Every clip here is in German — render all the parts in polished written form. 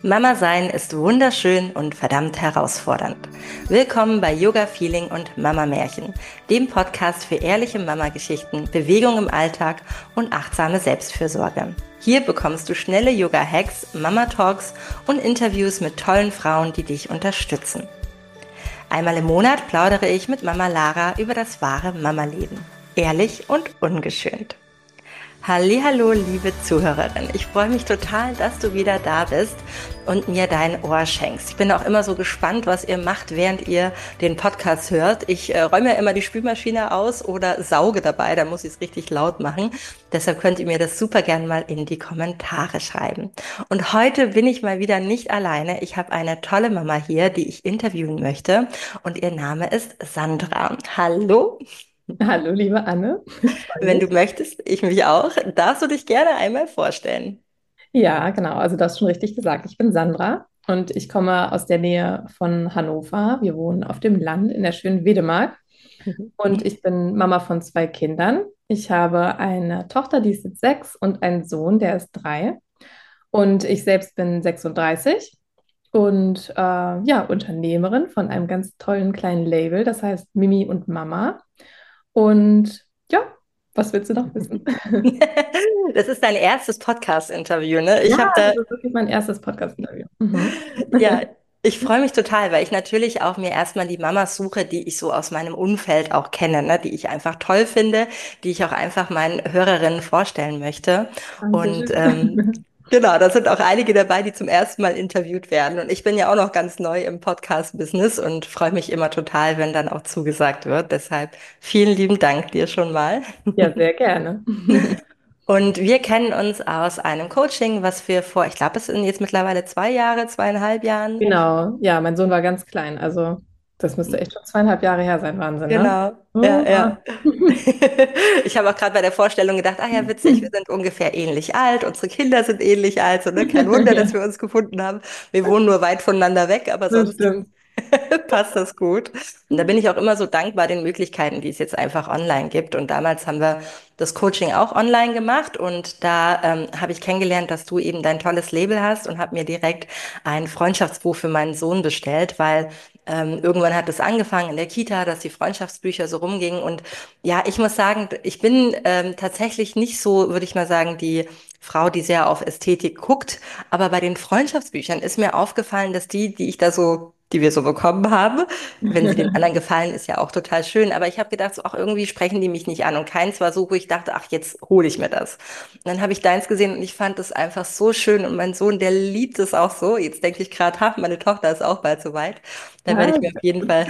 Mama sein ist wunderschön und verdammt herausfordernd. Willkommen bei Yoga Feeling und Mama Märchen, dem Podcast für ehrliche Mama-Geschichten, Bewegung im Alltag und achtsame Selbstfürsorge. Hier bekommst du schnelle Yoga-Hacks, Mama-Talks und Interviews mit tollen Frauen, die dich unterstützen. Einmal im Monat plaudere ich mit Mama Lara über das wahre Mama-Leben. Ehrlich und ungeschönt. Hallihallo, liebe Zuhörerin. Ich freue mich total, dass du wieder da bist und mir dein Ohr schenkst. Ich bin auch immer so gespannt, was ihr macht, während ihr den Podcast hört. Ich räume ja immer die Spülmaschine aus oder sauge dabei, da muss ich es richtig laut machen. Deshalb könnt ihr mir das super gern mal in die Kommentare schreiben. Und heute bin ich mal wieder nicht alleine. Ich habe eine tolle Mama hier, die ich interviewen möchte und ihr Name ist Sandra. Hallo. Hallo, liebe Anne. Ich freue Wenn mich. du möchtest, ich mich auch, darfst du dich gerne einmal vorstellen. Ja, genau. Also, das ist schon richtig gesagt. Ich bin Sandra und ich komme aus der Nähe von Hannover. Wir wohnen auf dem Land in der schönen Wedemark und ich bin Mama von zwei Kindern. Ich habe eine Tochter, die ist jetzt 6 und einen Sohn, der ist 3. Und ich selbst bin 36 und ja, Unternehmerin von einem ganz tollen kleinen Label, das heißt Mimi und Mama. Und ja, was willst du noch wissen? Das ist dein erstes Podcast-Interview, ne? Ja, Ich habe das da, ist wirklich mein erstes Podcast-Interview. Mhm. ja, ich freue mich total, weil ich natürlich auch mir erstmal die Mamas suche, die ich so aus meinem Umfeld auch kenne, ne? Die ich einfach toll finde, die ich auch einfach meinen Hörerinnen vorstellen möchte. Und Dankeschön. genau, da sind auch einige dabei, die zum ersten Mal interviewt werden. Und ich bin ja auch noch ganz neu im Podcast-Business und freue mich immer total, wenn dann auch zugesagt wird. Deshalb vielen lieben Dank dir schon mal. Ja, sehr gerne. Und wir kennen uns aus einem Coaching, was wir vor, ich glaube, es sind jetzt mittlerweile 2 Jahre, 2,5 Jahren. Genau, ja, mein Sohn war ganz klein, also das müsste echt schon 2,5 Jahre her sein, Wahnsinn, ne? Genau, ja, Oh, ja. Ich habe auch gerade bei der Vorstellung gedacht, ach ja, witzig, wir sind ungefähr ähnlich alt, unsere Kinder sind ähnlich alt, so, ne? Kein Wunder, dass ja, wir uns gefunden haben. Wir wohnen nur weit voneinander weg, aber das sonst stimmt. passt das gut. Und da bin ich auch immer so dankbar den Möglichkeiten, die es jetzt einfach online gibt. Und damals haben wir das Coaching auch online gemacht und da habe ich kennengelernt, dass du eben dein tolles Label hast und habe mir direkt ein Freundschaftsbuch für meinen Sohn bestellt, weil irgendwann hat es angefangen in der Kita, dass die Freundschaftsbücher so rumgingen. Und ja, ich muss sagen, ich bin tatsächlich nicht so, würde ich mal sagen, die Frau, die sehr auf Ästhetik guckt. Aber bei den Freundschaftsbüchern ist mir aufgefallen, dass die ich da so, die wir so bekommen haben, wenn sie den anderen gefallen, ist ja auch total schön. Aber ich habe gedacht, so, ach, irgendwie sprechen die mich nicht an. Und keins war so, wo ich dachte, ach, jetzt hole ich mir das. Und dann habe ich deins gesehen und ich fand es einfach so schön. Und mein Sohn, der liebt es auch so. Jetzt denke ich gerade, ha, meine Tochter ist auch bald soweit. Da werde Ah, ich mir auf jeden Fall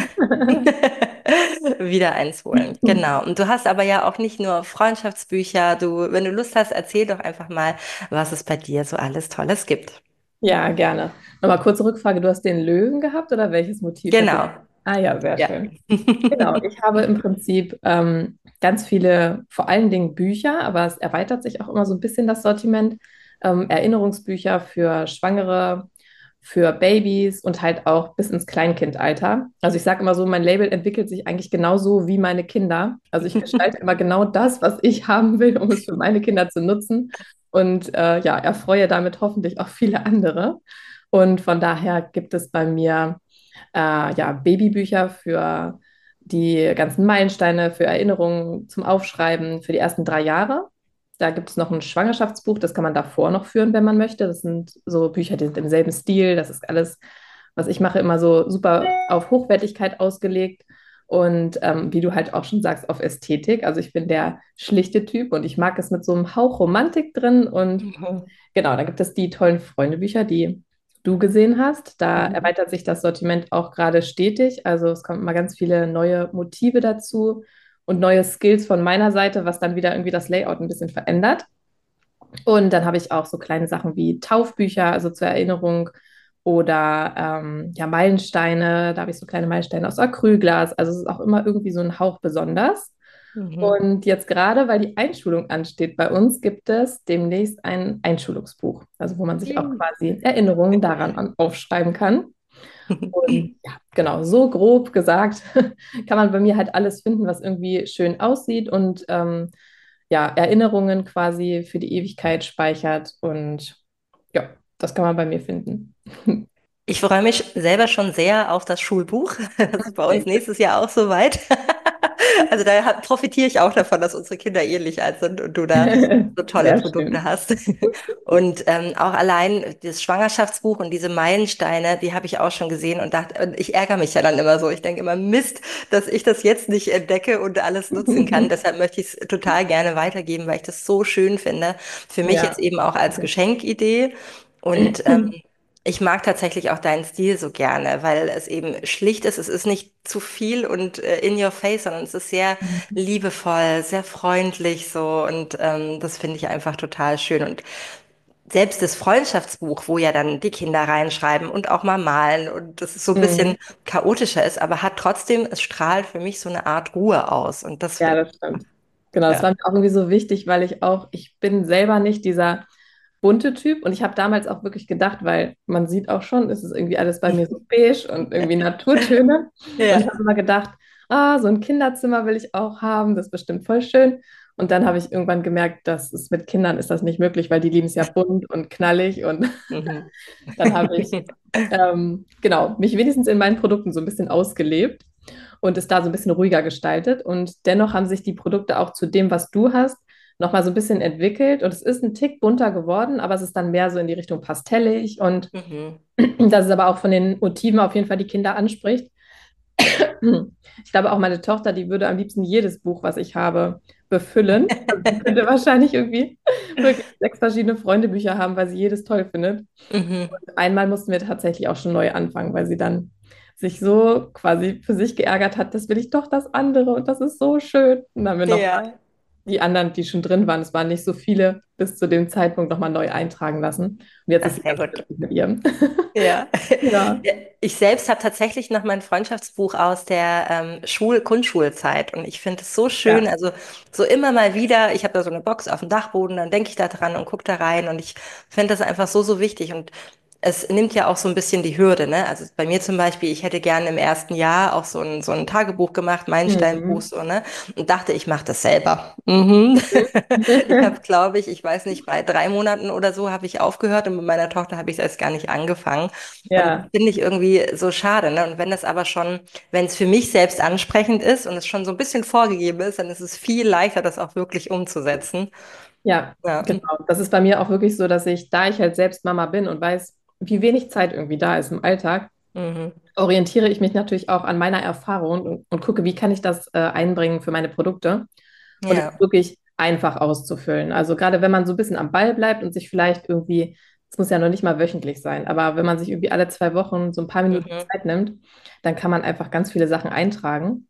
wieder eins holen. Genau. Und du hast aber ja auch nicht nur Freundschaftsbücher. Du, wenn du Lust hast, erzähl doch einfach mal, was es bei dir so alles Tolles gibt. Ja, gerne. Nochmal kurze Rückfrage, du hast den Löwen gehabt oder welches Motiv hat dich? Genau. Ah ja, sehr Ja. schön. Genau, ich habe im Prinzip ganz viele, vor allen Dingen Bücher, aber es erweitert sich auch immer so ein bisschen das Sortiment. Erinnerungsbücher für Schwangere, für Babys und halt auch bis ins Kleinkindalter. Also ich sage immer so, mein Label entwickelt sich eigentlich genauso wie meine Kinder. Also ich gestalte immer genau das, was ich haben will, um es für meine Kinder zu nutzen und ja, erfreue damit hoffentlich auch viele andere. Und von daher gibt es bei mir ja, Babybücher für die ganzen Meilensteine, für Erinnerungen zum Aufschreiben für die ersten 3 Jahre. Da gibt es noch ein Schwangerschaftsbuch, das kann man davor noch führen, wenn man möchte. Das sind so Bücher, die sind im selben Stil. Das ist alles, was ich mache, immer so super auf Hochwertigkeit ausgelegt. Und wie du halt auch schon sagst, auf Ästhetik. Also ich bin der schlichte Typ und ich mag es mit so einem Hauch Romantik drin. Und Mhm. genau, da gibt es die tollen Freundebücher, die du gesehen hast. Da Mhm. erweitert sich das Sortiment auch gerade stetig. Also es kommen immer ganz viele neue Motive dazu und neue Skills von meiner Seite, was dann wieder irgendwie das Layout ein bisschen verändert. Und dann habe ich auch so kleine Sachen wie Taufbücher, also zur Erinnerung oder ja, Meilensteine. Da habe ich so kleine Meilensteine aus Acrylglas. Also es ist auch immer irgendwie so ein Hauch besonders. Mhm. Und jetzt gerade, weil die Einschulung ansteht bei uns, gibt es demnächst ein Einschulungsbuch, also wo man sich auch Mhm. quasi Erinnerungen daran aufschreiben kann. Und ja, genau, so grob gesagt kann man bei mir halt alles finden, was irgendwie schön aussieht und ja, Erinnerungen quasi für die Ewigkeit speichert. Und ja, Das kann man bei mir finden. Ich freue mich selber schon sehr auf das Schulbuch. Das ist bei uns nächstes Jahr auch soweit. Also da profitiere ich auch davon, dass unsere Kinder ähnlich alt sind und du da so tolle Sehr Produkte schön. hast. Und auch allein das Schwangerschaftsbuch und diese Meilensteine, die habe ich auch schon gesehen und dachte, und ich ärgere mich ja dann immer so. Ich denke immer, Mist, dass ich das jetzt nicht entdecke und alles nutzen kann. Deshalb möchte ich es total gerne weitergeben, weil ich das so schön finde. Für mich jetzt Ja. eben auch als Geschenkidee. Und ich mag tatsächlich auch deinen Stil so gerne, weil es eben schlicht ist. Es ist nicht zu viel und in your face, sondern es ist sehr liebevoll, sehr freundlich so. Und das finde ich einfach total schön. Und selbst das Freundschaftsbuch, wo ja dann die Kinder reinschreiben und auch mal malen und das ist so ein bisschen Mhm. chaotischer ist, aber hat trotzdem, es strahlt für mich so eine Art Ruhe aus. Und das Ja, finde das stimmt. Genau, das ja. war mir auch irgendwie so wichtig, weil ich bin selber nicht dieser bunte Typ und ich habe damals auch wirklich gedacht, weil man sieht auch schon, es ist irgendwie alles bei mir so beige und irgendwie Naturtöne. Und ich Ja. habe immer gedacht, so ein Kinderzimmer will ich auch haben, das ist bestimmt voll schön. Und dann habe ich irgendwann gemerkt, dass es mit Kindern ist das nicht möglich, weil die lieben es ja bunt und knallig und Mhm. dann habe ich genau mich wenigstens in meinen Produkten so ein bisschen ausgelebt und es da so ein bisschen ruhiger gestaltet. Und dennoch haben sich die Produkte auch zu dem, was du hast, nochmal so ein bisschen entwickelt. Und es ist ein Tick bunter geworden, aber es ist dann mehr so in die Richtung pastellig. Und Mhm. dass es aber auch von den Motiven auf jeden Fall die Kinder anspricht. Ich glaube auch meine Tochter, die würde am liebsten jedes Buch, was ich habe, befüllen. Also die könnte wahrscheinlich irgendwie wirklich 6 verschiedene Freundebücher haben, weil sie jedes toll findet. Mhm. Einmal mussten wir tatsächlich auch schon neu anfangen, weil sie dann sich so quasi für sich geärgert hat, das will ich doch das andere und das ist so schön. Und dann haben wir noch Ja. die anderen, die schon drin waren, es waren nicht so viele, bis zu dem Zeitpunkt nochmal neu eintragen lassen. Und jetzt ist Das sie ist sehr ganz gut. glücklich mit ihrem. Ja. Ja. Ja, ich selbst habe tatsächlich noch mein Freundschaftsbuch aus der Grundschulzeit und ich finde es so schön. Ja. Also so immer mal wieder, ich habe da so eine Box auf dem Dachboden, dann denke ich da dran und gucke da rein und ich finde das einfach so, so wichtig und es nimmt ja auch so ein bisschen die Hürde, ne? Also bei mir zum Beispiel, ich hätte gerne im ersten Jahr auch so ein Tagebuch gemacht, Meilensteinbuch, Mhm. so, ne? Und dachte, ich mache das selber. Mhm. Ich habe, glaube ich, ich weiß nicht, bei 3 Monaten oder so habe ich aufgehört und mit meiner Tochter habe ich es erst gar nicht angefangen. Und das Ja, finde ich irgendwie so schade, ne? Und wenn das aber schon, wenn es für mich selbst ansprechend ist und es schon so ein bisschen vorgegeben ist, dann ist es viel leichter, das auch wirklich umzusetzen. ja, Ja. genau. Das ist bei mir auch wirklich so, dass ich, da ich halt selbst Mama bin und weiß, wie wenig Zeit irgendwie da ist im Alltag, Mhm. orientiere ich mich natürlich auch an meiner Erfahrung und gucke, wie kann ich das einbringen für meine Produkte. Und es ist Ja. wirklich einfach auszufüllen. Also gerade wenn man so ein bisschen am Ball bleibt und sich vielleicht irgendwie, es muss ja noch nicht mal wöchentlich sein, aber wenn man sich irgendwie alle 2 Wochen so ein paar Minuten Mhm. Zeit nimmt, dann kann man einfach ganz viele Sachen eintragen.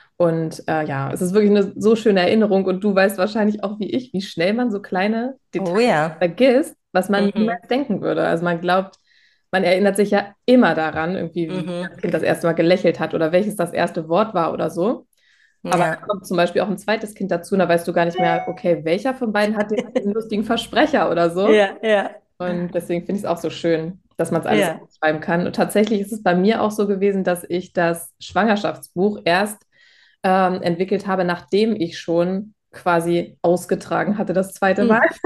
Und ja, es ist wirklich eine so schöne Erinnerung und du weißt wahrscheinlich auch wie ich, wie schnell man so kleine Oh Details ja. vergisst, was man Mhm. niemals denken würde. Also man glaubt, man erinnert sich ja immer daran, irgendwie, wie Mhm. das Kind das erste Mal gelächelt hat oder welches das erste Wort war oder so. Aber Ja. dann kommt zum Beispiel auch ein zweites Kind dazu, und da weißt du gar nicht mehr, okay, welcher von beiden hat diesen lustigen Versprecher oder so. Ja, ja, Und deswegen finde ich es auch so schön, dass man es alles ja. schreiben kann. Und tatsächlich ist es bei mir auch so gewesen, dass ich das Schwangerschaftsbuch erst entwickelt habe, nachdem ich schon quasi ausgetragen hatte, das zweite Mal. Mhm.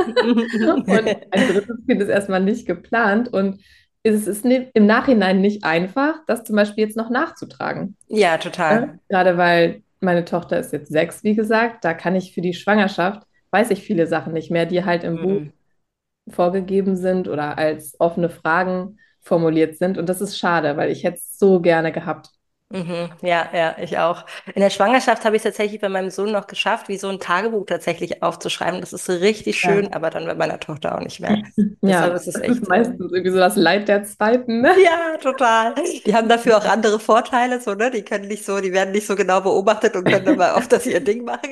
Und ein drittes Kind ist erstmal nicht geplant. Und es ist im Nachhinein nicht einfach, das zum Beispiel jetzt noch nachzutragen. Ja, Ne? total. Gerade weil meine Tochter ist jetzt 6, wie gesagt, da kann ich für die Schwangerschaft, weiß ich viele Sachen nicht mehr, die halt im Buch Mhm. vorgegeben sind oder als offene Fragen formuliert sind. Und das ist schade, weil ich hätte es so gerne gehabt. Mhm. Ja, ja, ich auch. In der Schwangerschaft habe ich es tatsächlich bei meinem Sohn noch geschafft, wie so ein Tagebuch tatsächlich aufzuschreiben. Das ist so richtig schön, Ja. aber dann bei meiner Tochter auch nicht mehr. Deshalb Ja, ist es das ist echt. meistens irgendwie so das Leid der Zweiten, ne? Ja, total. Die haben dafür auch andere Vorteile, so, ne? Die können nicht so, die werden nicht so genau beobachtet und können aber oft das ihr Ding machen.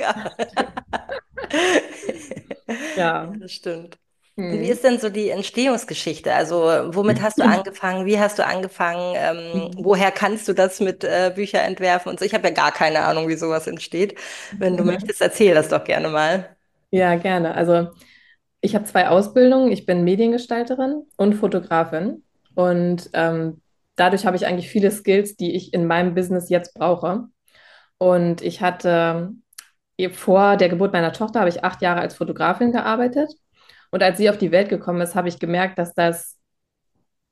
Ja, Ja. das stimmt. Und wie Hm. ist denn so die Entstehungsgeschichte? Also, womit hast du angefangen? Wie hast du angefangen? Woher kannst du das mit Bücher entwerfen und so? Ich habe ja gar keine Ahnung, wie sowas entsteht. Wenn du möchtest, erzähl das doch gerne mal. Ja, gerne. Also ich habe 2 Ausbildungen. Ich bin Mediengestalterin und Fotografin. Und dadurch habe ich eigentlich viele Skills, die ich in meinem Business jetzt brauche. Und ich hatte vor der Geburt meiner Tochter habe ich 8 Jahre als Fotografin gearbeitet. Und als sie auf die Welt gekommen ist, habe ich gemerkt, dass das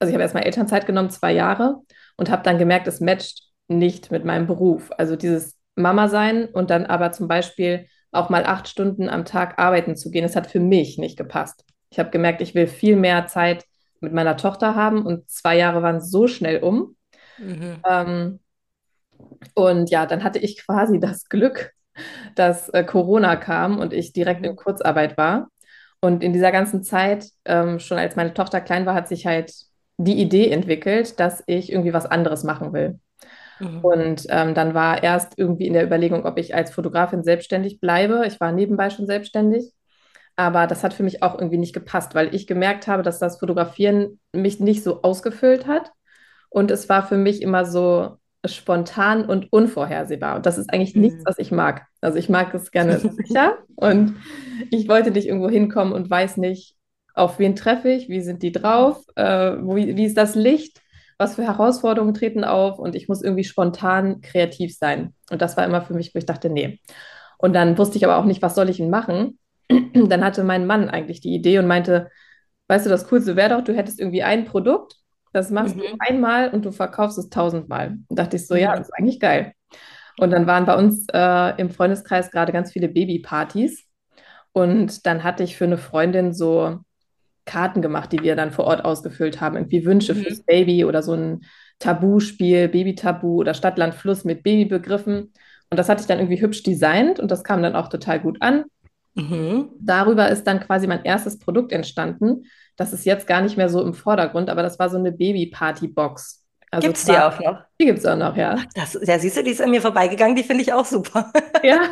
also ich habe erstmal Elternzeit genommen, 2 Jahre, und habe dann gemerkt, es matcht nicht mit meinem Beruf. Also dieses Mama sein und dann aber zum Beispiel auch mal 8 Stunden am Tag arbeiten zu gehen, das hat für mich nicht gepasst. Ich habe gemerkt, ich will viel mehr Zeit mit meiner Tochter haben und 2 Jahre waren so schnell um. Mhm. Ähm, und ja, dann hatte ich quasi das Glück, dass Corona kam und ich direkt in Mhm. Kurzarbeit war. Und in dieser ganzen Zeit, schon als meine Tochter klein war, hat sich halt die Idee entwickelt, dass ich irgendwie was anderes machen will. Mhm. Und dann war erst irgendwie in der Überlegung, ob ich als Fotografin selbstständig bleibe. Ich war nebenbei schon selbstständig, aber das hat für mich auch irgendwie nicht gepasst, weil ich gemerkt habe, dass das Fotografieren mich nicht so ausgefüllt hat. Und es war für mich immer so spontan und unvorhersehbar. Und das ist eigentlich nichts, Mhm. was ich mag. Also ich mag es gerne sicher und ich wollte nicht irgendwo hinkommen und weiß nicht, auf wen treffe ich, wie sind die drauf, wie ist das Licht, was für Herausforderungen treten auf und ich muss irgendwie spontan kreativ sein. Und das war immer für mich, wo ich dachte, nee. Und dann wusste ich aber auch nicht, was soll ich denn machen. Dann hatte mein Mann eigentlich die Idee und meinte, weißt du, das Coolste wäre doch, du hättest irgendwie ein Produkt, das machst du Mhm. einmal und du verkaufst es 1000-mal. Und dachte ich so, ja, Mhm. das ist eigentlich geil. Und dann waren bei uns im Freundeskreis gerade ganz viele Babypartys. Und dann hatte ich für eine Freundin so Karten gemacht, die wir dann vor Ort ausgefüllt haben. Irgendwie Wünsche fürs Mhm. Baby oder so ein Tabuspiel, Babytabu oder Stadt, Land, Fluss mit Babybegriffen. Und das hatte ich dann irgendwie hübsch designt und das kam dann auch total gut an. Mhm. Darüber ist dann quasi mein erstes Produkt entstanden. Das ist jetzt gar nicht mehr so im Vordergrund, aber das war so eine Baby-Party-Box. Also Gibt's die auch noch? die gibt es auch noch, ja. Das, ja, siehst du, die ist an mir vorbeigegangen, die finde ich auch super. Ja,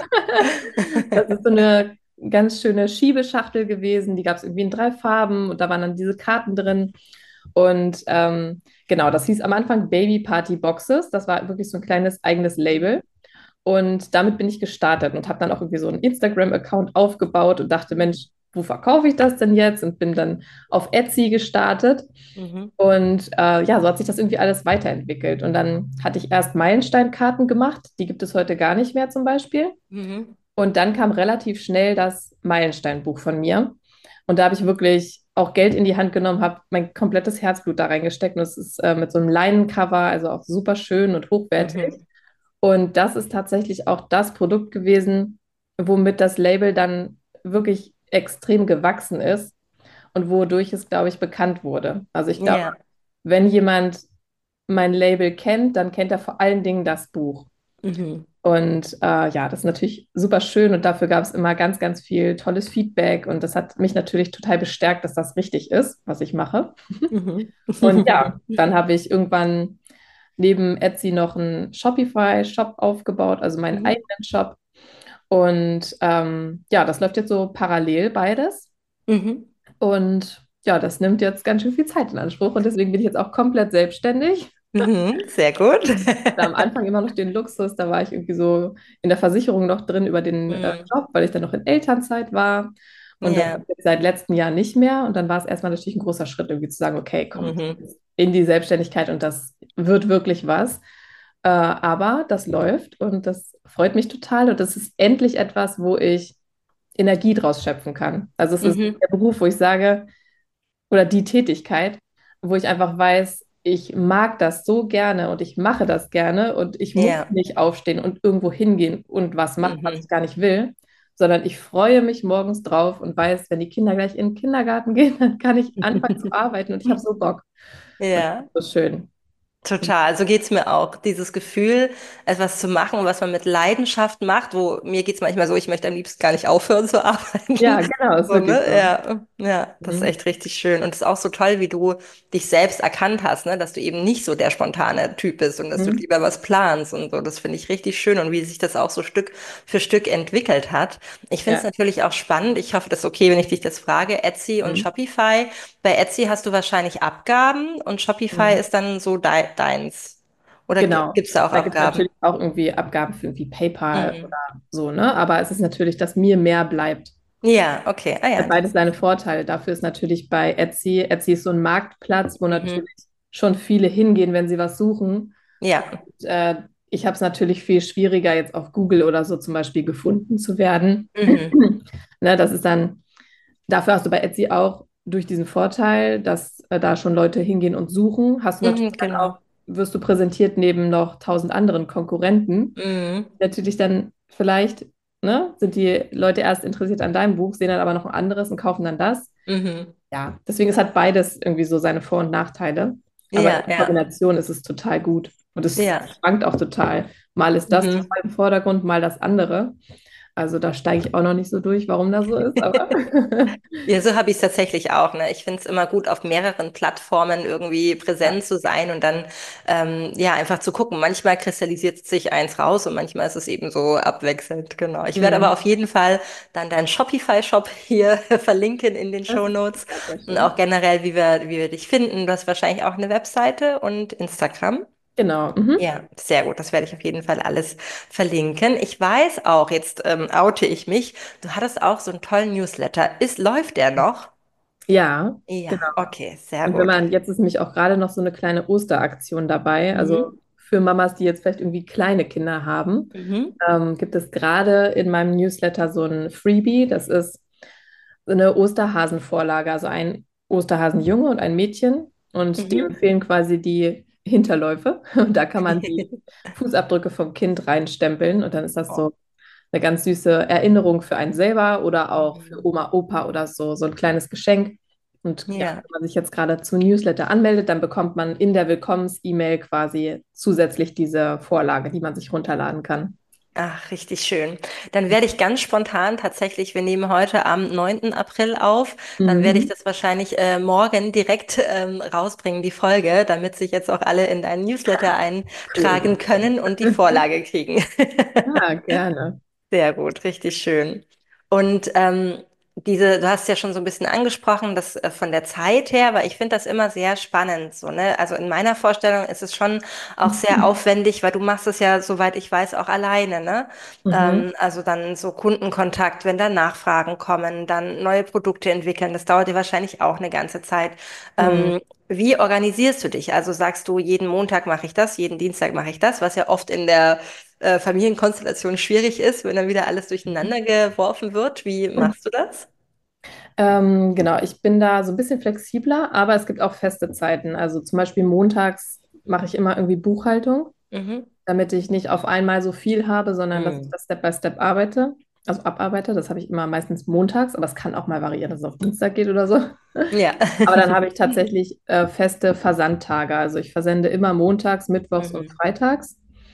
das ist so eine ganz schöne Schiebeschachtel gewesen. Die gab es irgendwie in 3 Farben und da waren dann diese Karten drin. Und genau, das hieß am Anfang Baby Party Boxes. Das war wirklich so ein kleines eigenes Label. Und damit bin ich gestartet und habe dann auch irgendwie so einen Instagram-Account aufgebaut und dachte, Mensch, wo verkaufe ich das denn jetzt? Und bin dann auf Etsy gestartet. Mhm. Und ja, so hat sich das irgendwie alles weiterentwickelt. Und dann hatte ich erst Meilensteinkarten gemacht, die gibt es heute gar nicht mehr zum Beispiel. Mhm. Und dann kam relativ schnell das Meilensteinbuch von mir. Und da habe ich wirklich auch Geld in die Hand genommen, habe mein komplettes Herzblut da reingesteckt. Und es ist mit so einem Leinencover, also auch super schön und hochwertig. Mhm. Und das ist tatsächlich auch das Produkt gewesen, womit das Label dann wirklich extrem gewachsen ist und wodurch es, glaube ich, bekannt wurde. Also ich glaube, Ja. wenn jemand mein Label kennt, dann kennt er vor allen Dingen das Buch. Mhm. Und ja, das ist natürlich super schön und dafür gab es immer ganz, ganz viel tolles Feedback und das hat mich natürlich total bestärkt, dass das richtig ist, was ich mache. Mhm. Und ja, dann habe ich irgendwann neben Etsy noch einen Shopify-Shop aufgebaut, also meinen Mhm. eigenen Shop. Und ja, das läuft jetzt so parallel beides. Mhm. Und ja, das nimmt jetzt ganz schön viel Zeit in Anspruch und deswegen bin ich jetzt auch komplett selbstständig. Mhm. Sehr gut. Da am Anfang immer noch den Luxus, da war ich irgendwie so in der Versicherung noch drin über den Mhm. Job, weil ich dann noch in Elternzeit war. Und das Ja. ist jetzt seit letztem Jahr nicht mehr. Und dann war es erstmal natürlich ein großer Schritt, irgendwie zu sagen, okay, komm, Mhm. in die Selbstständigkeit und das wird wirklich was. Aber das läuft und das freut mich total. Und das ist endlich etwas, wo ich Energie draus schöpfen kann. Also es ist Mhm. der Beruf, wo ich sage, oder die Tätigkeit, wo ich einfach weiß, ich mag das so gerne und ich mache das gerne und ich muss Ja. nicht aufstehen und irgendwo hingehen und was machen, was Mhm. ich gar nicht will, sondern ich freue mich morgens drauf und weiß, wenn die Kinder gleich in den Kindergarten gehen, dann kann ich anfangen zu arbeiten und ich habe so Bock. Und Ja. das ist schön. Total, so geht's mir auch. Dieses Gefühl, etwas zu machen, was man mit Leidenschaft macht, wo mir geht's manchmal so, ich möchte am liebsten gar nicht aufhören zu Ja, arbeiten. genau, ist So, wirklich ne? so. Ja, ja, das ist Mhm. echt richtig schön. Und es ist auch so toll, wie du dich selbst erkannt hast, ne? Dass du eben nicht so der spontane Typ bist und dass du Mhm. lieber was planst und so. Das finde ich richtig schön und wie sich das auch so Stück für Stück entwickelt hat. Ich finde es Ja. natürlich auch spannend. Ich hoffe, das ist okay, wenn ich dich das frage. Etsy und Mhm. Shopify. Bei Etsy hast du wahrscheinlich Abgaben und Shopify Mhm. ist dann so deins. Oder Genau. gibt's da auch Da gibt es Abgaben? natürlich auch irgendwie Abgaben für irgendwie PayPal Mhm. oder so, ne? Aber es ist natürlich, dass mir mehr bleibt. Ja, okay. Ah ja, Hat beides seine interessant. Vorteile. Dafür ist natürlich bei Etsy, Etsy ist so ein Marktplatz, wo Mhm. natürlich schon viele hingehen, wenn sie was suchen. Ja. Und ich habe es natürlich viel schwieriger, jetzt auf Google oder so zum Beispiel gefunden zu werden. Mhm. Ne, das ist dann, dafür hast du bei Etsy auch durch diesen Vorteil, dass da schon Leute hingehen und suchen, hast du Mhm, natürlich dann genau. auch, wirst du präsentiert neben noch 1000 anderen Konkurrenten. Mhm. Natürlich dann vielleicht, ne, sind die Leute erst interessiert an deinem Buch, sehen dann aber noch ein anderes und kaufen dann das. Mhm. Ja, deswegen, es hat beides irgendwie so seine Vor- und Nachteile. Aber Ja, in ja, Kombination ist es total gut. Und es ja. schwankt auch total. Mal ist das Mhm. total im Vordergrund, mal das andere. Also da steige ich auch noch nicht so durch, warum das so ist, aber Ja, so habe ich es tatsächlich auch, ne? Ich finde es immer gut, auf mehreren Plattformen irgendwie ja. präsent zu sein und dann ja einfach zu gucken. Manchmal kristallisiert sich eins raus und manchmal ist es eben so abwechselnd, genau. Ich werde aber Mhm. auf jeden Fall dann deinen Shopify-Shop hier verlinken in den Das ist Shownotes sehr, sehr und auch schön. generell, wie wir dich finden. Du hast wahrscheinlich auch eine Webseite und Instagram. Genau. Mhm. Ja, sehr gut. Das werde ich auf jeden Fall alles verlinken. Ich weiß auch, jetzt oute ich mich, du hattest auch so einen tollen Newsletter. Läuft der noch? Ja, genau. Ja, okay, sehr Und wenn gut. man, jetzt ist nämlich auch gerade noch so eine kleine Osteraktion dabei. Also Mhm. für Mamas, die jetzt vielleicht irgendwie kleine Kinder haben, Mhm. gibt es gerade in meinem Newsletter so ein Freebie. Das ist so eine Osterhasenvorlage, also ein Osterhasenjunge und ein Mädchen. Und die Mhm. empfehlen quasi die Hinterläufe. Und da kann man die Fußabdrücke vom Kind reinstempeln. Und dann ist das Oh. so eine ganz süße Erinnerung für einen selber oder auch für Mhm. Oma, Opa oder so, so ein kleines Geschenk. Und ja, Ja. wenn man sich jetzt gerade zu Newsletter anmeldet, dann bekommt man in der Willkommens-E-Mail quasi zusätzlich diese Vorlage, die man sich runterladen kann. Ach, richtig schön. Dann werde ich ganz spontan tatsächlich, wir nehmen heute am 9. April auf, dann werde ich Mhm. das wahrscheinlich morgen direkt rausbringen, die Folge, damit sich jetzt auch alle in deinen Newsletter eintragen Cool. können und die Vorlage kriegen. Ja, gerne. Sehr gut, richtig schön. Und du hast ja schon so ein bisschen angesprochen, dass von der Zeit her, weil ich finde das immer sehr spannend, so, ne? Also in meiner Vorstellung ist es schon auch sehr aufwendig, weil du machst es ja, soweit ich weiß, auch alleine, ne? Mhm. Also dann so Kundenkontakt, wenn da Nachfragen kommen, dann neue Produkte entwickeln, das dauert dir wahrscheinlich auch eine ganze Zeit. Mhm. Wie organisierst du dich? Also sagst du, jeden Montag mache ich das, jeden Dienstag mache ich das, was ja oft in der Familienkonstellation schwierig ist, wenn dann wieder alles durcheinander geworfen wird. Wie machst du das? Genau, ich bin da so ein bisschen flexibler, aber es gibt auch feste Zeiten. Also zum Beispiel montags mache ich immer irgendwie Buchhaltung, Mhm. damit ich nicht auf einmal so viel habe, sondern dass ich Mhm. das Step by Step arbeite, also abarbeite. Das habe ich immer meistens montags, aber es kann auch mal variieren, dass es auf Dienstag geht oder so. Ja. Aber dann habe ich tatsächlich feste Versandtage. Also ich versende immer montags, mittwochs und Mhm. freitags.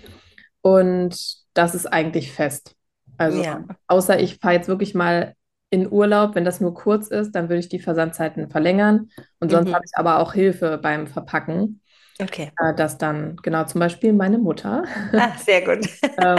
Und das ist eigentlich fest. Also Ja. außer ich fahre jetzt wirklich mal in Urlaub, wenn das nur kurz ist, dann würde ich die Versandzeiten verlängern. Und sonst habe Mhm. ich aber auch Hilfe beim Verpacken, Okay. dass dann genau zum Beispiel meine Mutter Ah, sehr gut.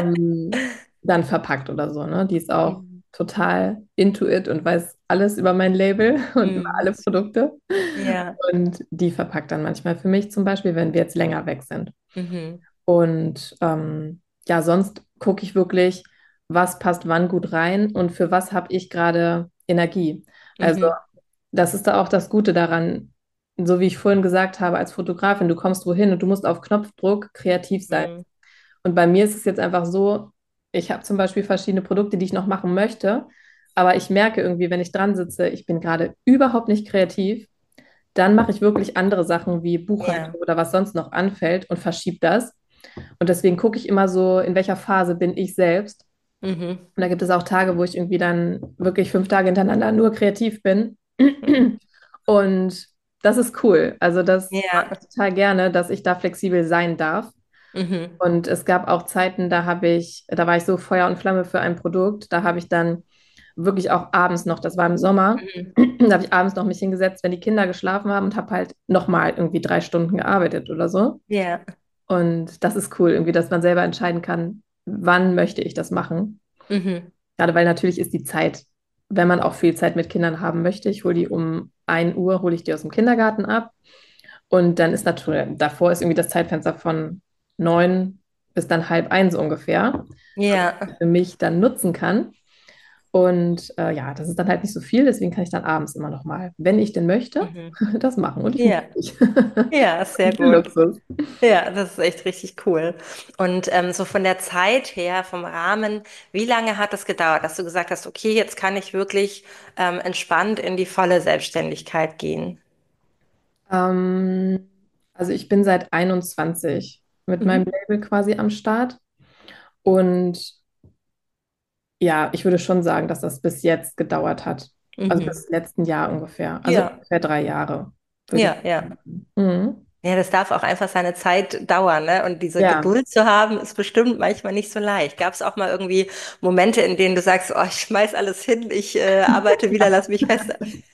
dann verpackt oder so. Ne? Die ist auch Mhm. total into it und weiß alles über mein Label und über Mhm. alle Produkte. Ja. Und die verpackt dann manchmal für mich zum Beispiel, wenn wir jetzt länger weg sind. Mhm. Und ja, sonst gucke ich wirklich, was passt wann gut rein und für was habe ich gerade Energie. Also Mhm. das ist da auch das Gute daran, so wie ich vorhin gesagt habe, als Fotografin, du kommst wohin und du musst auf Knopfdruck kreativ sein. Mhm. Und bei mir ist es jetzt einfach so, ich habe zum Beispiel verschiedene Produkte, die ich noch machen möchte, aber ich merke irgendwie, wenn ich dran sitze, ich bin gerade überhaupt nicht kreativ, dann mache ich wirklich andere Sachen wie Ja. Buchhaltung oder was sonst noch anfällt und verschiebe das. Und deswegen gucke ich immer so, in welcher Phase bin ich selbst. Mhm. Und da gibt es auch Tage, wo ich irgendwie dann wirklich 5 Tage hintereinander nur kreativ bin. Und das ist cool. Also das mag Ja. ich total gerne, dass ich da flexibel sein darf. Mhm. Und es gab auch Zeiten, da war ich so Feuer und Flamme für ein Produkt. Da habe ich dann wirklich auch abends noch, das war im Sommer, Mhm. da habe ich abends noch mich hingesetzt, wenn die Kinder geschlafen haben und habe halt nochmal irgendwie 3 Stunden gearbeitet oder so. Ja. Und das ist cool, irgendwie, dass man selber entscheiden kann, wann möchte ich das machen. Mhm. Gerade weil natürlich ist die Zeit, wenn man auch viel Zeit mit Kindern haben möchte, ich hole die um 1 Uhr, hole ich die aus dem Kindergarten ab. Und dann ist natürlich, davor ist irgendwie das Zeitfenster von 9 bis dann halb eins ungefähr, was Ja. ich für mich dann nutzen kann. Und ja, das ist dann halt nicht so viel, deswegen kann ich dann abends immer noch mal, wenn ich denn möchte, Mhm. das machen. Und ich muss Ja. nicht. Ja, sehr Der gut. Luxus. Ja, das ist echt richtig cool. Und so von der Zeit her, vom Rahmen, wie lange hat es gedauert, dass du gesagt hast, okay, jetzt kann ich wirklich entspannt in die volle Selbstständigkeit gehen? Ähm, also ich bin seit 21 mit meinem Mhm. Label quasi am Start. Und ja, ich würde schon sagen, dass das bis jetzt gedauert hat. Also Mhm. bis letzten Jahr ungefähr. Also Ja, ungefähr 3 Jahre, würde ich ja, ja. sagen. Mhm. Ja, das darf auch einfach seine Zeit dauern, ne? Und diese Ja. Geduld zu haben, ist bestimmt manchmal nicht so leicht. Gab es auch mal irgendwie Momente, in denen du sagst, oh, ich schmeiß alles hin, ich arbeite wieder, lass mich fest.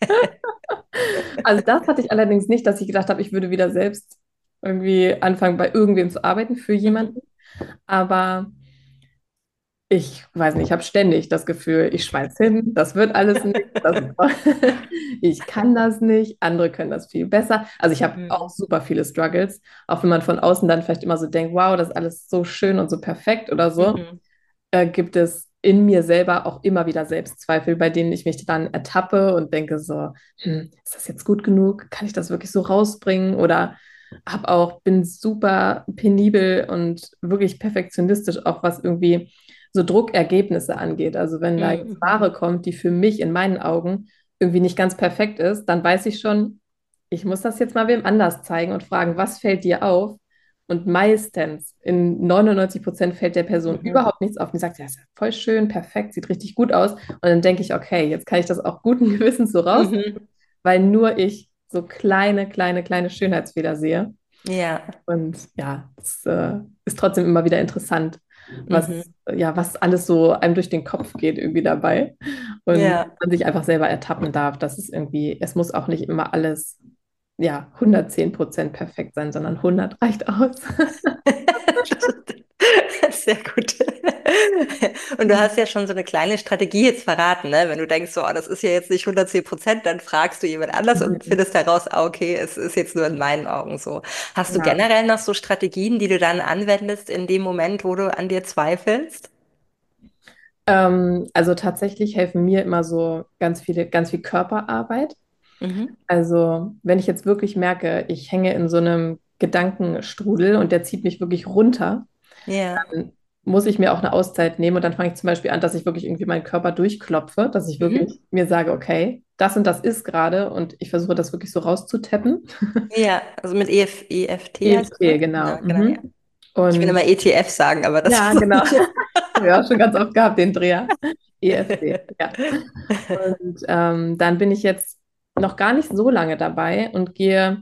Also das hatte ich allerdings nicht, dass ich gedacht habe, ich würde wieder selbst irgendwie anfangen, bei irgendwem zu arbeiten für Mhm. jemanden. Aber ich weiß nicht, ich habe ständig das Gefühl, ich schmeiß hin, das wird alles nicht, ich kann das nicht, andere können das viel besser. Also ich habe auch Mhm. super viele Struggles, auch wenn man von außen dann vielleicht immer so denkt, wow, das ist alles so schön und so perfekt oder so, Mhm. gibt es in mir selber auch immer wieder Selbstzweifel, bei denen ich mich dann ertappe und denke so, ist das jetzt gut genug? Kann ich das wirklich so rausbringen? Oder bin super penibel und wirklich perfektionistisch, auch was irgendwie so Druckergebnisse angeht. Also wenn da jetzt Mhm. Ware kommt, die für mich in meinen Augen irgendwie nicht ganz perfekt ist, dann weiß ich schon, ich muss das jetzt mal wem anders zeigen und fragen, was fällt dir auf? Und meistens, in 99% fällt der Person Mhm. überhaupt nichts auf. Und die sagt, ja, ist ja voll schön, perfekt, sieht richtig gut aus. Und dann denke ich, okay, jetzt kann ich das auch guten Gewissens so raus, Mhm. weil nur ich so kleine, kleine, kleine Schönheitsfehler sehe. Ja. Und ja, es ist trotzdem immer wieder interessant, Mhm. was alles so einem durch den Kopf geht irgendwie dabei. Und Ja. man sich einfach selber ertappen darf, dass es irgendwie, es muss auch nicht immer alles, ja, 110% perfekt sein, sondern 100 reicht aus. Sehr gut. Und du hast ja schon so eine kleine Strategie jetzt verraten, ne? Wenn du denkst, so, oh, das ist ja jetzt nicht 110%, dann fragst du jemand anders und Mhm. findest heraus, ah, okay, es ist jetzt nur in meinen Augen so. Hast du Ja. generell noch so Strategien, die du dann anwendest in dem Moment, wo du an dir zweifelst? Also tatsächlich helfen mir immer so ganz viel Körperarbeit. Mhm. Also wenn ich jetzt wirklich merke, ich hänge in so einem Gedankenstrudel und der zieht mich wirklich runter, Ja. dann muss ich mir auch eine Auszeit nehmen und dann fange ich zum Beispiel an, dass ich wirklich irgendwie meinen Körper durchklopfe, dass ich Mhm. wirklich mir sage, okay, das und das ist gerade und ich versuche das wirklich so rauszutappen. Ja, also mit EFT heißt das, EFT, ne? genau. Genau, genau, ja. Mhm. Ich will Und immer ETF sagen, aber das ja, ist genau. Haben wir auch schon ganz oft gehabt, den Dreher. EFT, ja. Und dann bin ich jetzt noch gar nicht so lange dabei und gehe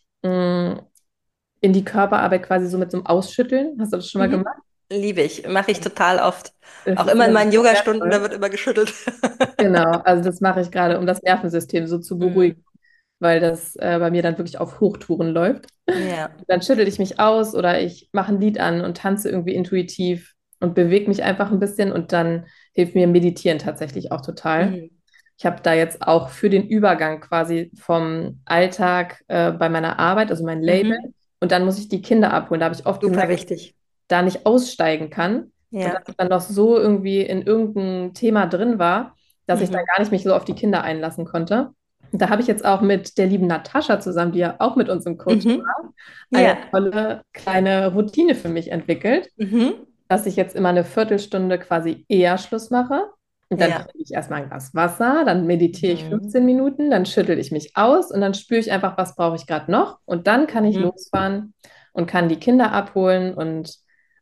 mh, in die Körperarbeit quasi so mit so einem Ausschütteln. Hast du das schon mal Mhm. gemacht? Liebe ich, mache ich total oft. Es Auch ist immer in immer meinen super Yogastunden, da wertvoll. wird immer geschüttelt. Genau, also das mache ich gerade, um das Nervensystem so zu beruhigen, Mhm. weil das bei mir dann wirklich auf Hochtouren läuft. Ja. Dann schüttel ich mich aus oder ich mache ein Lied an und tanze irgendwie intuitiv und bewege mich einfach ein bisschen und dann hilft mir Meditieren tatsächlich auch total. Mhm. Ich habe da jetzt auch für den Übergang quasi vom Alltag bei meiner Arbeit, also mein Label, Mhm. und dann muss ich die Kinder abholen. Da habe ich oft Super gemerkt, dass wichtig. ich da nicht aussteigen kann und dass Ja. ich dann noch so irgendwie in irgendeinem Thema drin war, dass ich da Mhm. gar nicht mich so auf die Kinder einlassen konnte. Und da habe ich jetzt auch mit der lieben Natascha zusammen, die ja auch mit uns im Coaching Mhm. war, eine Ja. tolle kleine Routine für mich entwickelt, Mhm. dass ich jetzt immer eine Viertelstunde quasi eher Schluss mache. Und dann Ja. trinke ich erstmal ein Glas Wasser, dann meditiere ich Mhm. 15 Minuten, dann schüttel ich mich aus und dann spüre ich einfach, was brauche ich gerade noch. Und dann kann ich Mhm. losfahren und kann die Kinder abholen. Und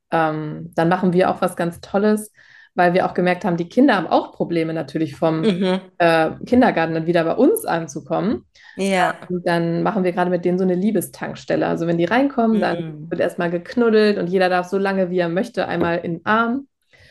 dann machen wir auch was ganz Tolles, weil wir auch gemerkt haben, die Kinder haben auch Probleme natürlich vom Mhm. Kindergarten dann wieder bei uns anzukommen. Ja. Und dann machen wir gerade mit denen so eine Liebestankstelle. Also wenn die reinkommen, dann Mhm. wird erstmal geknuddelt und jeder darf so lange, wie er möchte, einmal in den Arm.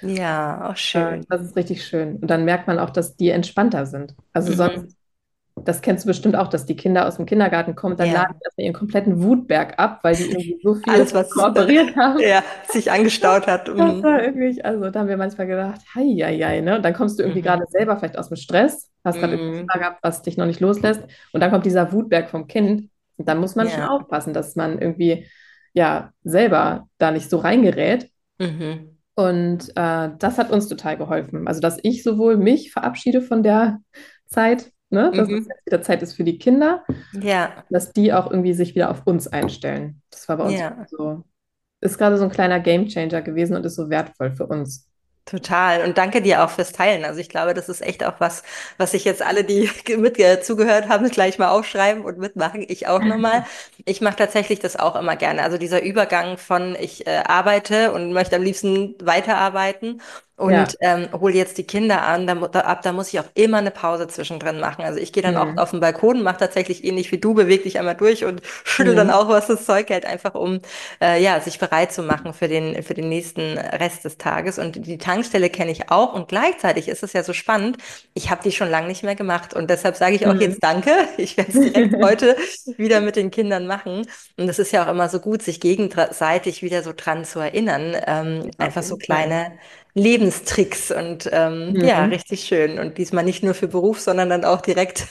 Ja, auch schön. Das ist richtig schön. Und dann merkt man auch, dass die entspannter sind. Also sonst, Mhm. das kennst du bestimmt auch, dass die Kinder aus dem Kindergarten kommen, dann laden Ja. die erstmal ihren kompletten Wutberg ab, weil die irgendwie so viel Alles, was kooperiert haben. ja, sich angestaut hat. Das Mhm. war irgendwie, also da haben wir manchmal gedacht, hei, hei, hei, ne? Und dann kommst du irgendwie Mhm. gerade selber vielleicht aus dem Stress, hast gerade irgendein Mhm. Thema gehabt, was dich noch nicht loslässt. Und dann kommt dieser Wutberg vom Kind. Und dann muss man schon Ja. aufpassen, dass man irgendwie ja selber da nicht so reingerät. Mhm. Und das hat uns total geholfen. Also, dass ich sowohl mich verabschiede von der Zeit, ne, dass es Mhm. jetzt wieder Zeit ist für die Kinder, Ja. dass die auch irgendwie sich wieder auf uns einstellen. Das war bei uns Ja. so, ist gerade so ein kleiner Gamechanger gewesen und ist so wertvoll für uns. Total. Und danke dir auch fürs Teilen. Also ich glaube, das ist echt auch was, was sich jetzt alle, die zugehört haben, gleich mal aufschreiben und mitmachen. Ich auch nochmal. Ich mache tatsächlich das auch immer gerne. Also dieser Übergang von ich arbeite und möchte am liebsten weiterarbeiten Ja. und hole jetzt die Kinder an. Da muss ich auch immer eine Pause zwischendrin machen. Also ich gehe dann auch Mhm. auf den Balkon, mache tatsächlich ähnlich wie du, bewege dich einmal durch und schüttel dann Mhm. auch, was das Zeug hält, einfach um ja, sich bereit zu machen für den nächsten Rest des Tages. Und die Tankstelle kenne ich auch. Und gleichzeitig ist es ja so spannend. Ich habe die schon lange nicht mehr gemacht. Und deshalb sage ich auch Mhm. jetzt Danke. Ich werde es direkt heute wieder mit den Kindern machen. Und es ist ja auch immer so gut, sich gegenseitig wieder so dran zu erinnern. Auf Einfach so jeden Fall. kleine Lebenstricks und ja, Mhm. richtig schön. Und diesmal nicht nur für Beruf, sondern dann auch direkt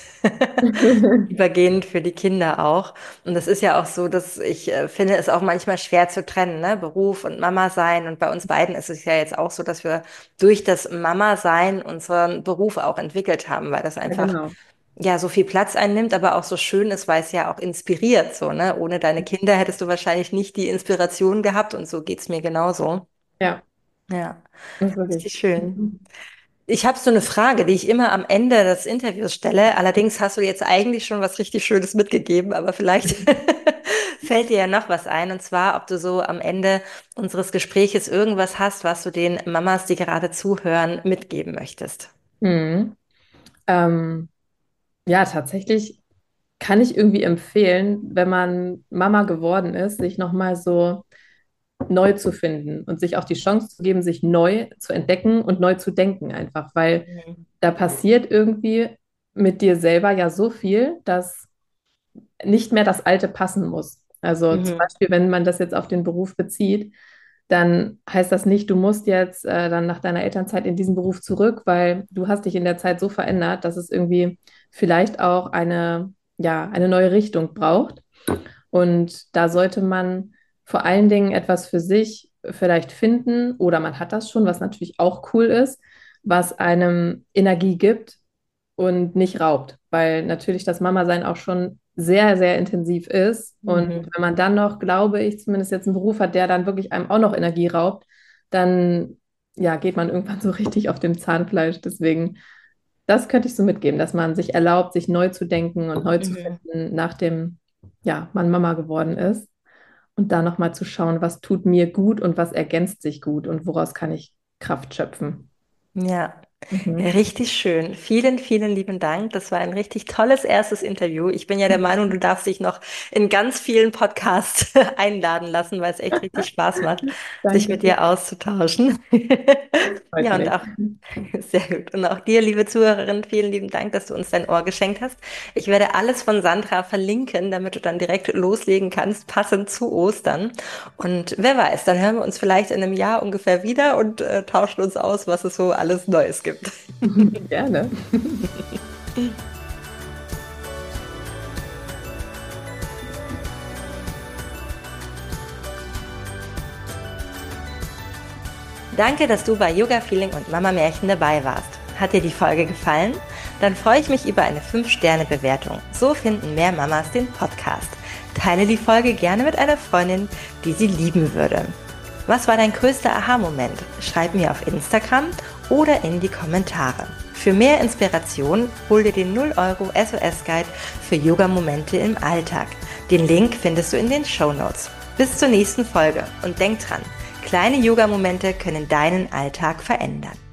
übergehend für die Kinder auch. Und das ist ja auch so, dass ich finde es auch manchmal schwer zu trennen, ne? Beruf und Mama sein. Und bei uns beiden ist es ja jetzt auch so, dass wir durch das Mama sein unseren Beruf auch entwickelt haben, weil das Ja, einfach genau. ja so viel Platz einnimmt, aber auch so schön ist, weil es ja auch inspiriert, so, ne? Ohne deine Kinder hättest du wahrscheinlich nicht die Inspiration gehabt und so geht's mir genauso. Ja, Ja, das ist richtig wirklich. schön. Ich habe so eine Frage, die ich immer am Ende des Interviews stelle. Allerdings hast du jetzt eigentlich schon was richtig Schönes mitgegeben, aber vielleicht fällt dir ja noch was ein. Und zwar, ob du so am Ende unseres Gespräches irgendwas hast, was du den Mamas, die gerade zuhören, mitgeben möchtest. Mhm. Ähm, ja, tatsächlich kann ich irgendwie empfehlen, wenn man Mama geworden ist, sich nochmal so neu zu finden und sich auch die Chance zu geben, sich neu zu entdecken und neu zu denken einfach, weil Mhm. da passiert irgendwie mit dir selber ja so viel, dass nicht mehr das Alte passen muss. Also zum Mhm. Beispiel, wenn man das jetzt auf den Beruf bezieht, dann heißt das nicht, du musst jetzt dann nach deiner Elternzeit in diesen Beruf zurück, weil du hast dich in der Zeit so verändert, dass es irgendwie vielleicht auch ja, eine neue Richtung braucht. Und da sollte man vor allen Dingen etwas für sich vielleicht finden oder man hat das schon, was natürlich auch cool ist, was einem Energie gibt und nicht raubt, weil natürlich das Mama-Sein auch schon sehr, sehr intensiv ist. Und Mhm. wenn man dann noch, glaube ich, zumindest jetzt einen Beruf hat, der dann wirklich einem auch noch Energie raubt, dann ja, geht man irgendwann so richtig auf dem Zahnfleisch. Deswegen, das könnte ich so mitgeben, dass man sich erlaubt, sich neu zu denken und neu zu Mhm. finden, nachdem ja, man Mama geworden ist. Und da nochmal zu schauen, was tut mir gut und was ergänzt sich gut und woraus kann ich Kraft schöpfen. Ja, Mhm. richtig schön. Vielen, vielen lieben Dank. Das war ein richtig tolles erstes Interview. Ich bin ja der Meinung, du darfst dich noch in ganz vielen Podcasts einladen lassen, weil es echt richtig Spaß macht, sich Danke mit dir. dir auszutauschen. Freut Ja, und mich. auch sehr gut. Und auch dir, liebe Zuhörerin, vielen lieben Dank, dass du uns dein Ohr geschenkt hast. Ich werde alles von Sandra verlinken, damit du dann direkt loslegen kannst, passend zu Ostern. Und wer weiß, dann hören wir uns vielleicht in einem Jahr ungefähr wieder und tauschen uns aus, was es so alles Neues gibt. Gerne. Danke, dass du bei Yoga Feeling und Mama Märchen dabei warst. Hat dir die Folge gefallen? Dann freue ich mich über eine 5-Sterne-Bewertung. So finden mehr Mamas den Podcast. Teile die Folge gerne mit einer Freundin, die sie lieben würde. Was war dein größter Aha-Moment? Schreib mir auf Instagram oder in die Kommentare. Für mehr Inspiration hol dir den 0 € SOS-Guide für Yoga-Momente im Alltag. Den Link findest du in den Shownotes. Bis zur nächsten Folge und denk dran, kleine Yoga-Momente können deinen Alltag verändern.